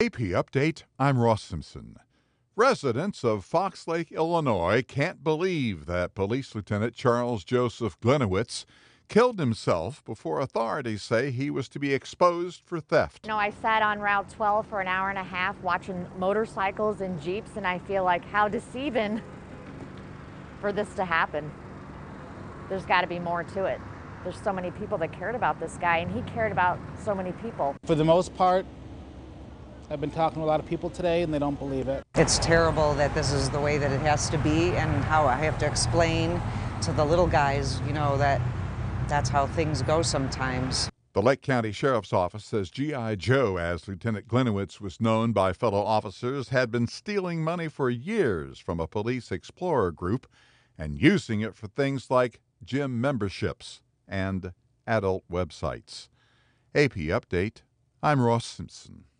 AP Update, I'm Ross Simpson. Residents of Fox Lake, Illinois can't believe that Police Lieutenant Charles Joseph Glenowitz killed himself before authorities say he was to be exposed for theft. I sat on Route 12 for an hour and a half watching motorcycles and Jeeps, and I feel like how deceiving for this to happen. There's got to be more to it. There's so many people that cared about this guy, and he cared about so many people. For the most part, I've been talking to a lot of people today, and they don't believe it. It's terrible that this is the way that it has to be, and how I have to explain to the little guys, that that's how things go sometimes. The Lake County Sheriff's Office says G.I. Joe, as Lieutenant Glenowitz was known by fellow officers, had been stealing money for years from a police explorer group and using it for things like gym memberships and adult websites. AP Update, I'm Ross Simpson.